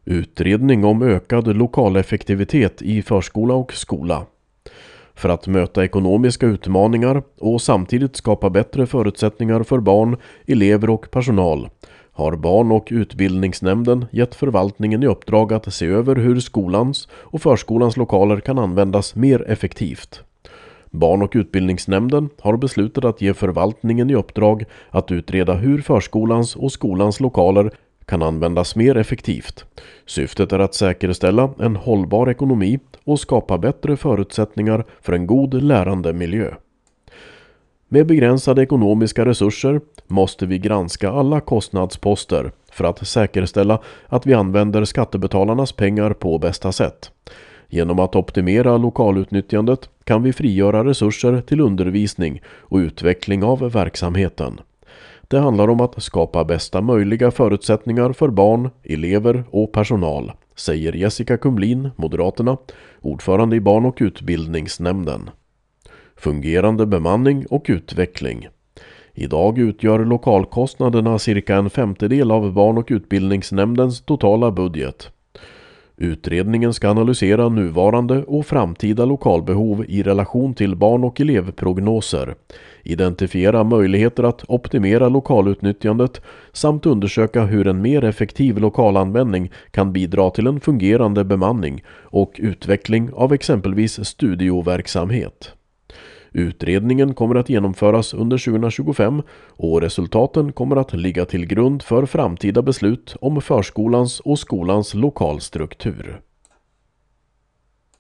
Utredning om ökad lokaleffektivitet i förskola och skola. För att möta ekonomiska utmaningar och samtidigt skapa bättre förutsättningar för barn, elever och personal har Barn- och utbildningsnämnden gett förvaltningen i uppdrag att se över hur skolans och förskolans lokaler kan användas mer effektivt. Barn- och utbildningsnämnden har beslutat att ge förvaltningen i uppdrag att utreda hur förskolans och skolans lokaler kan användas mer effektivt. Syftet är att säkerställa en hållbar ekonomi och skapa bättre förutsättningar för en god lärande miljö. Med begränsade ekonomiska resurser måste vi granska alla kostnadsposter för att säkerställa att vi använder skattebetalarnas pengar på bästa sätt. Genom att optimera lokalutnyttjandet kan vi frigöra resurser till undervisning och utveckling av verksamheten. Det handlar om att skapa bästa möjliga förutsättningar för barn, elever och personal, säger Jessica Kumlin, Moderaterna, ordförande i Barn- och utbildningsnämnden. Fungerande bemanning och utveckling. Idag utgör lokalkostnaderna cirka en femtedel av Barn- och utbildningsnämndens totala budget. Utredningen ska analysera nuvarande och framtida lokalbehov i relation till barn- och elevprognoser, identifiera möjligheter att optimera lokalutnyttjandet samt undersöka hur en mer effektiv lokalanvändning kan bidra till en fungerande bemanning och utveckling av exempelvis studioverksamhet. Utredningen kommer att genomföras under 2025 och resultaten kommer att ligga till grund för framtida beslut om förskolans och skolans lokalstruktur.